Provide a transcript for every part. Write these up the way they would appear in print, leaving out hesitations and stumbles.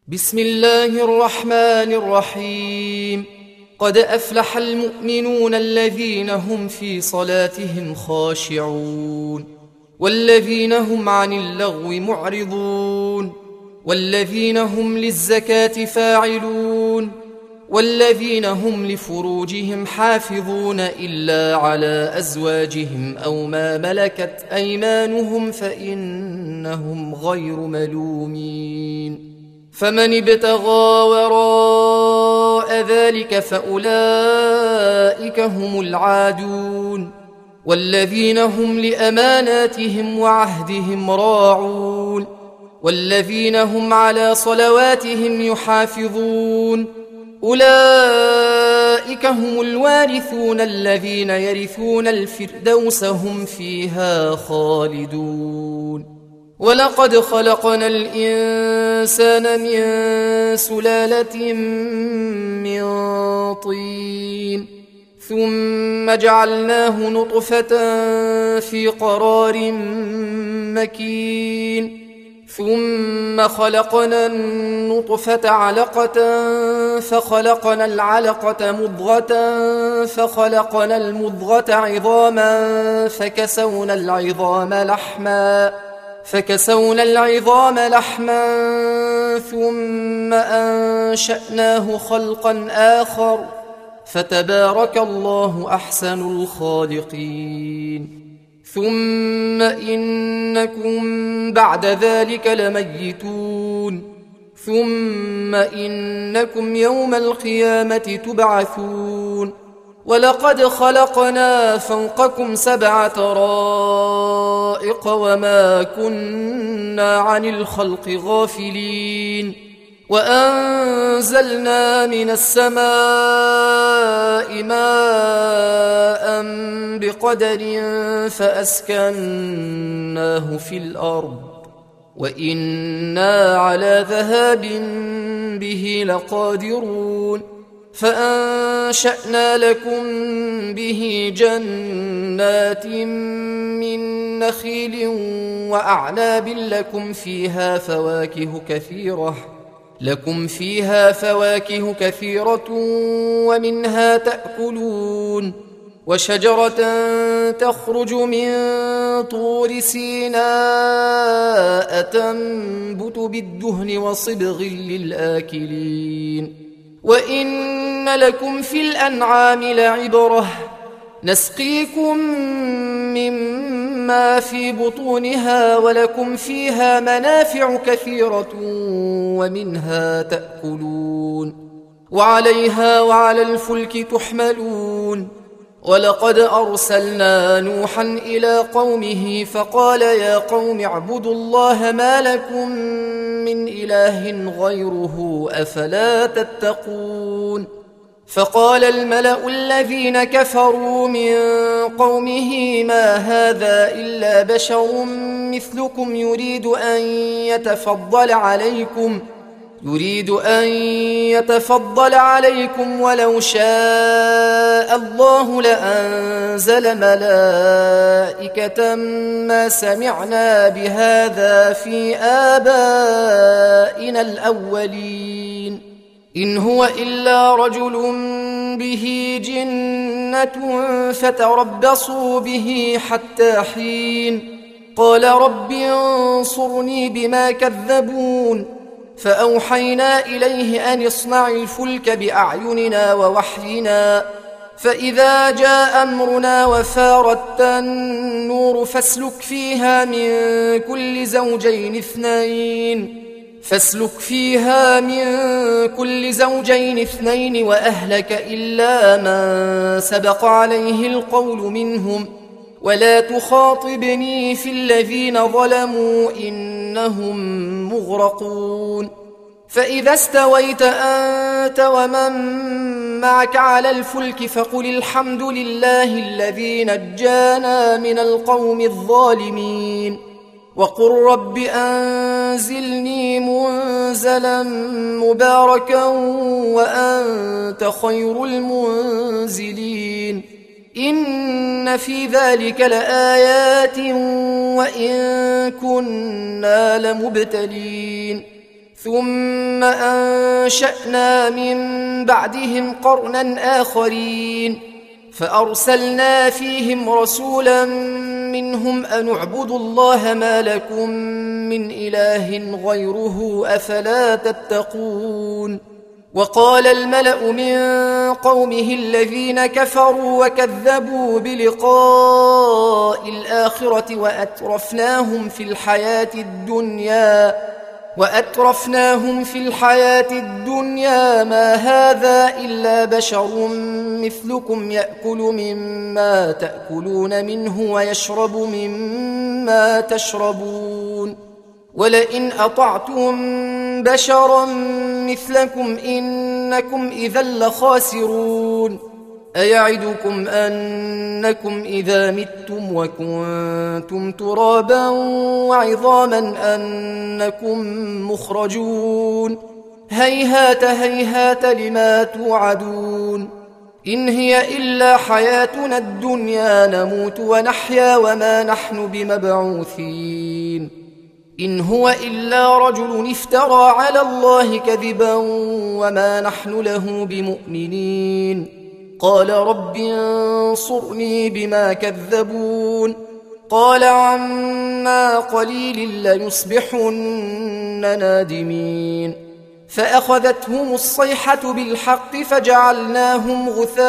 بسم الله الرحمن الرحيم. قد أفلح المؤمنون الذين هم في صلاتهم خاشعون والذين هم عن اللغو معرضون والذين هم للزكاة فاعلون والذين هم لفروجهم حافظون إلا على أزواجهم أو ما ملكت أيمانهم فإنهم غير ملومين. فمن ابتغى وراء ذلك فأولئك هم العادون والذين هم لأماناتهم وعهدهم راعون والذين هم على صلواتهم يحافظون. أولئك هم الوارثون الذين يرثون الفردوس هم فيها خالدون. ولقد خلقنا الإنسان من سلالة من طين ثم جعلناه نطفة في قرار مكين ثم خلقنا النطفة علقة فخلقنا العلقة مضغة فخلقنا المضغة عظاما فكسونا العظام لحما ثم أنشأناه خلقا آخر فتبارك الله أحسن الخالقين. ثم إنكم بعد ذلك لميتون ثم إنكم يوم القيامة تبعثون. ولقد خلقنا فوقكم 7 طرائق وما كنا عن الخلق غافلين. وأنزلنا من السماء ماء بقدر فأسكناه في الأرض وإنا على ذهاب به لقادرون. فأنشأنا لكم به جنات من نخيل وأعناب لكم فيها فواكه كثيرة ومنها تأكلون. وشجرة تخرج من طور سيناء تنبت بالدهن وصبغ للآكلين. وإن لكم في الأنعام لعبرة نسقيكم مما في بطونها ولكم فيها منافع كثيرة ومنها تأكلون وعليها وعلى الفلك تحملون. ولقد أرسلنا نوحا إلى قومه فقال يا قوم اعبدوا الله ما لكم من إله غيره أفلا تتقون. فقال الملأ الذين كفروا من قومه ما هذا إلا بشر مثلكم يريد أن يتفضل عليكم ولو شاء الله لأنزل ملائكة ما سمعنا بهذا في آبائنا الأولين إن هو إلا رجل به جنة فتربصوا به حتى حين. قال رب انصرني بما كذبون. فأوحينا إليه أن اصنع الفلك بأعيننا ووحينا فإذا جاء أمرنا وفارت النور فاسلك فيها من كل زوجين اثنين وأهلك إلا من سبق عليه القول منهم ولا تخاطبني في الذين ظلموا إنهم مغرقون. فإذا استويت أنت ومن معك على الفلك فقل الحمد لله الذي نجانا من القوم الظالمين وقل رب أنزلني منزلا مباركا وأنت خير المنزلين. إن في ذلك لآيات وإن كنا لمبتلين ثم أنشأنا من بعدهم قرنا آخرين فأرسلنا فيهم رسولا منهم أن اعبدوا الله ما لكم من إله غيره أفلا تتقون وقال الملأ من قومه الذين كفروا وكذبوا بلقاء الآخرة وأترفناهم في الحياة الدنيا ما هذا إلا بشر مثلكم يأكل مما تأكلون منه ويشرب مما تشربون ولئن أطعتم بشرا مثلكم إنكم إذا لخاسرون أيعدكم أنكم إذا متم وكنتم ترابا وعظاما أنكم مخرجون هيهات هيهات لما توعدون إن هي إلا حياتنا الدنيا نموت ونحيا وما نحن بمبعوثين إن هو إلا رجل افترى على الله كذبا وما نحن له بمؤمنين قال رب انصرني بما كذبون قال عما قليل ليصبحن نادمين فأخذتهم الصيحة بالحق فجعلناهم غثاء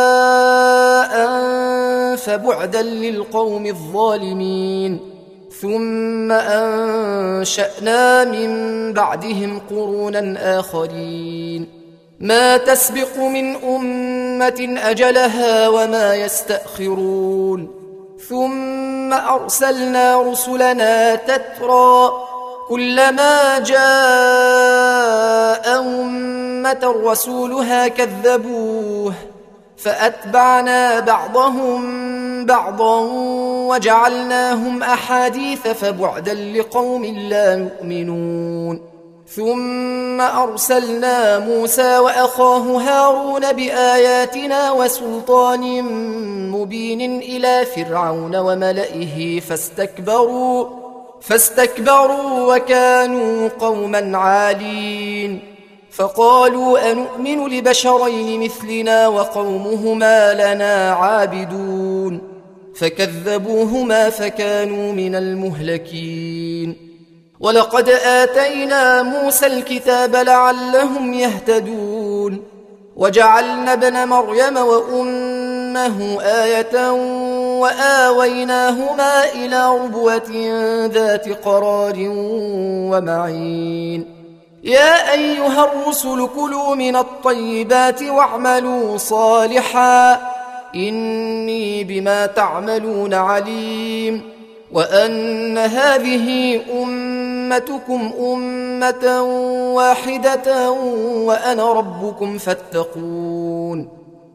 فبعدا للقوم الظالمين ثم أنشأنا من بعدهم قرونا آخرين ما تسبق من أمة أجلها وما يستأخرون ثم أرسلنا رسلنا تترى كلما جاء أمة رسولها كذبوه فأتبعنا بعضهم بعضا وجعلناهم أحاديث فبعدا لقوم لا يؤمنون ثم أرسلنا موسى وأخاه هارون بآياتنا وسلطان مبين إلى فرعون وملئه فاستكبروا وكانوا قوما عالين فقالوا أنؤمن لبشرين مثلنا وقومهما لنا عابدون فكذبوهما فكانوا من المهلكين ولقد آتينا موسى الكتاب لعلهم يهتدون وجعلنا ابن مريم وأمه آية وآويناهما إلى ربوة ذات قرار ومعين يا أيها الرسل كلوا من الطيبات واعملوا صالحا إني بما تعملون عليم وأن هذه أمتكم أمة واحدة وأنا ربكم فاتقون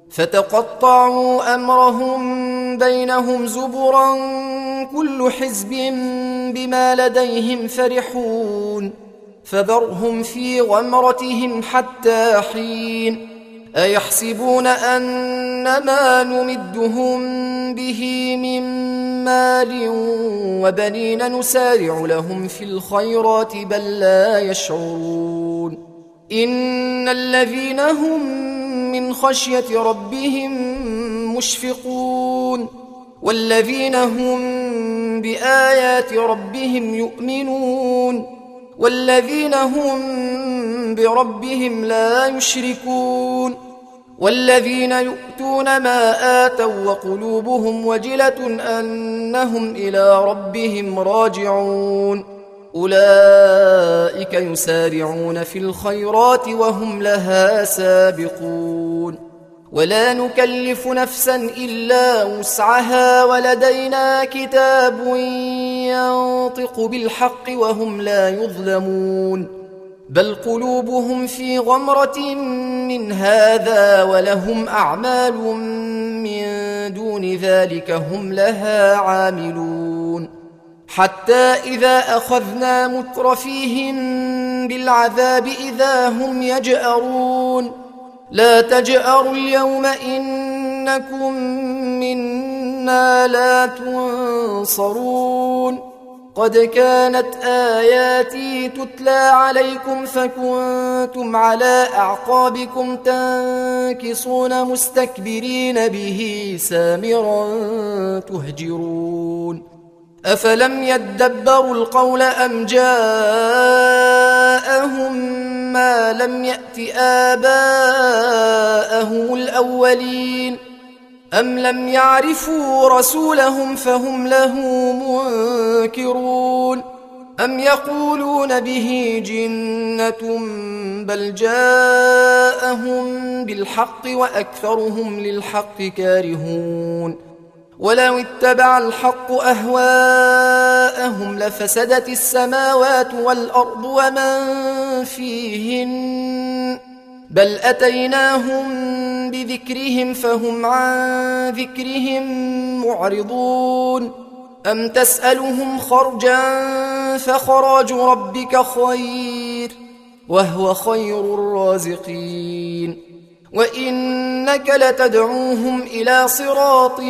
فتقطعوا أمرهم بينهم زبرا كل حزب بما لديهم فرحون فذرهم في غمرتهم حتى حين أيحسبون أنما نمدهم به من مال وبنين نسارع لهم في الخيرات بل لا يشعرون إن الذين هم من خشية ربهم مشفقون والذين هم بآيات ربهم يؤمنون والذين هم بربهم لا يشركون والذين يؤتون ما آتوا وقلوبهم وجلة أنهم إلى ربهم راجعون أولئك يسارعون في الخيرات وهم لها سابقون ولا نكلف نفسا إلا وسعها ولدينا كتاب ينطق بالحق وهم لا يظلمون بل قلوبهم في غمرة من هذا ولهم أعمال من دون ذلك هم لها عاملون حتى إذا أخذنا مترفيهم بالعذاب إذا هم يجأرون لا تجأروا اليوم إنكم منا لا تنصرون قد كانت آياتي تتلى عليكم فكنتم على أعقابكم تنكصون مستكبرين به سامرا تهجرون أفلم يدبروا القول أم جاءهم ما لم يأت آباءهم الأولين أم لم يعرفوا رسولهم فهم له منكرون أم يقولون به جنة بل جاءهم بالحق وأكثرهم للحق كارهون ولو اتبع الحق أهواءهم لفسدت السماوات والأرض ومن فيهن بل أتيناهم بذكرهم فهم عن ذكرهم معرضون أم تسألهم خرجا فخراج ربك خير وهو خير الرازقين وإنك لتدعوهم إلى صراط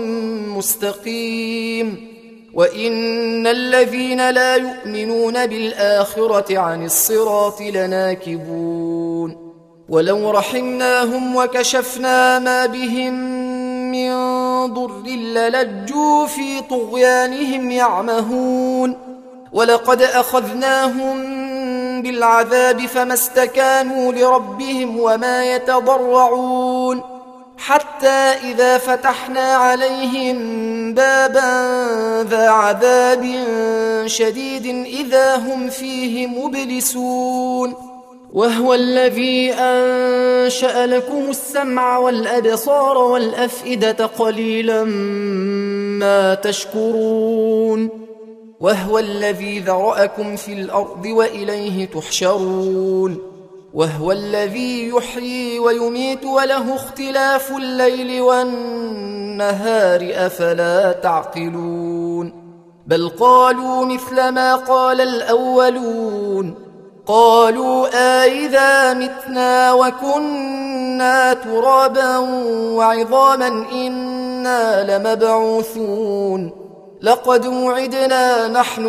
مستقيم وإن الذين لا يؤمنون بالآخرة عن الصراط لناكبون ولو رحمناهم وكشفنا ما بهم من ضر للجوا في طغيانهم يعمهون ولقد أخذناهم بالعذاب فما استكانوا لربهم وما يتضرعون حتى إذا فتحنا عليهم بابا ذا عذاب شديد إذا هم فيه مبلسون وهو الذي أنشأ لكم السمع والأبصار والأفئدة قليلا ما تشكرون وهو الذي ذرأكم في الأرض وإليه تحشرون وهو الذي يحيي ويميت وله اختلاف الليل والنهار أفلا تعقلون بل قالوا مثل ما قال الأولون قالوا أإذا متنا وكنا ترابا وعظاما إنا لمبعوثون لقد وعدنا نحن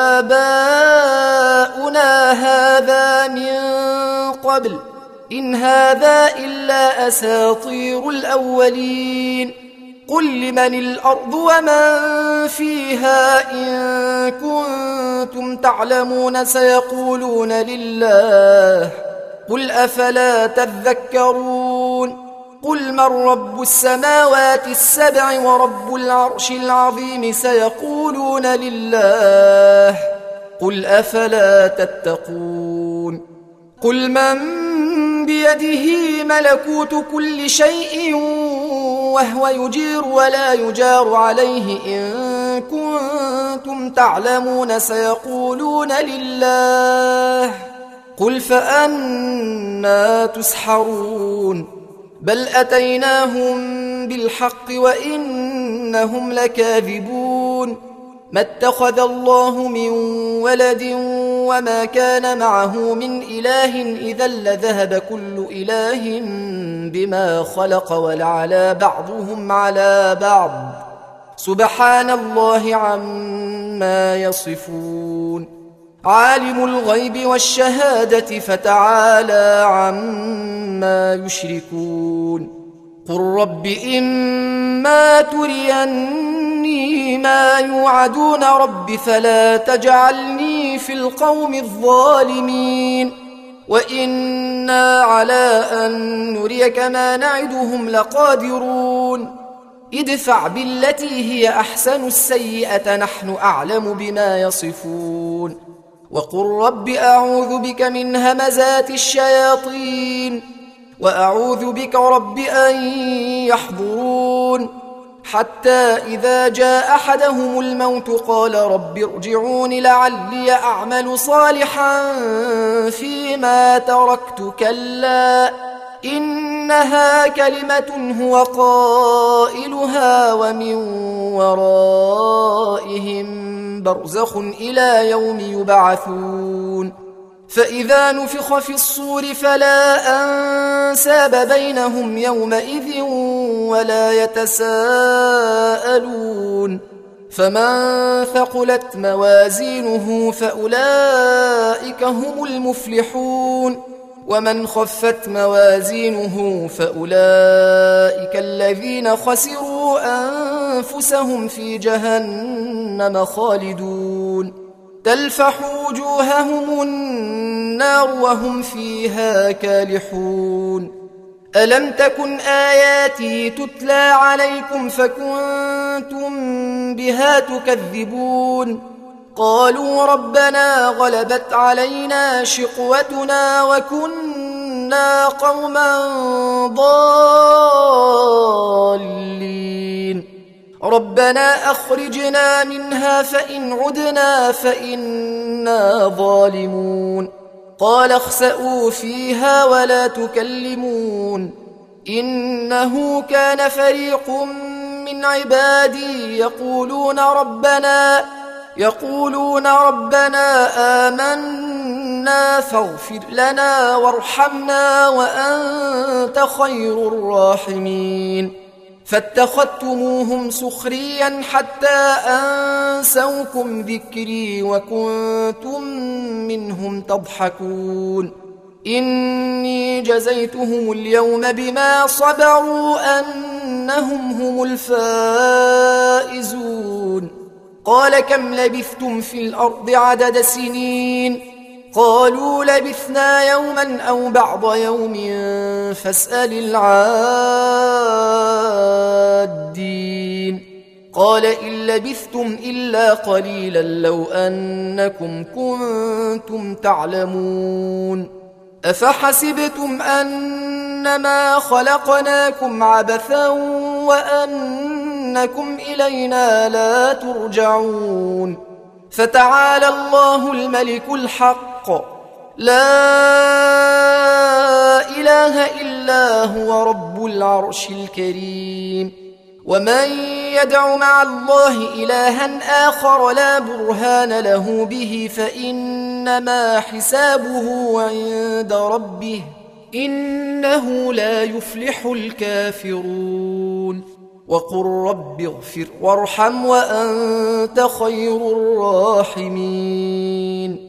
وآباؤنا هذا من قبل إن هذا إلا أساطير الأولين قل لمن الأرض ومن فيها إن كنتم تعلمون سيقولون لله قل أفلا تذكرون قل من رب السماوات السبع ورب العرش العظيم سيقولون لله قل أفلا تتقون قل من بيده ملكوت كل شيء وهو يجير ولا يجار عليه إن كنتم تعلمون سيقولون لله قل فأنى تسحرون بل أتيناهم بالحق وإنهم لكاذبون ما اتخذ الله من ولد وما كان معه من إله إذا لذهب كل إله بما خلق ولعلى بعضهم على بعض سبحان الله عما يصفون عالم الغيب والشهادة فتعالى عما يشركون قل رب إما تريني ما يوعدون رب فلا تجعلني في القوم الظالمين وإنا على أن نريك ما نعدهم لقادرون ادفع بالتي هي أحسن السيئة نحن أعلم بما يصفون وقل رب أعوذ بك من همزات الشياطين وأعوذ بك رب أن يحضرون حتى إذا جاء أحدهم الموت قال رب ارجعون لعلي أعمل صالحا فيما تركت كلا إنها كلمة هو قائلها ومن ورائهم برزخ إلى يوم يبعثون فإذا نفخ في الصور فلا أنساب بينهم يومئذ ولا يتساءلون فمن ثقلت موازينه فأولئك هم المفلحون ومن خفت موازينه فأولئك الذين خسروا أنفسهم في جهنم خالدون تلفح وجوههم النار وهم فيها كالحون ألم تكن آياتي تتلى عليكم فكنتم بها تكذبون قالوا ربنا غلبت علينا شقوتنا وكنا قوما ضالين ربنا أخرجنا منها فإن عدنا فإنا ظالمون قال اخسئوا فيها ولا تكلمون إنه كان فريق من عبادي يقولون ربنا آمنا فاغفر لنا وارحمنا وأنت خير الراحمين فاتخذتموهم سخريا حتى أنسوكم ذكري وكنتم منهم تضحكون إني جزيتهم اليوم بما صبروا أنهم هم الفائزون قال كم لبثتم في الأرض عدد سنين قالوا لبثنا يوما أو بعض يوم فاسأل العادين قال إن لبثتم إلا قليلا لو أنكم كنتم تعلمون أفحسبتم أنما خلقناكم عبثا وأنكم إلينا لا ترجعون فتعالى الله الملك الحق لا إله إلا هو رب العرش الكريم ومن يدع مع الله إلها آخر لا برهان له به فإنما حسابه عند ربه إنه لا يفلح الكافرون وقل رب اغفر وارحم وأنت خير الراحمين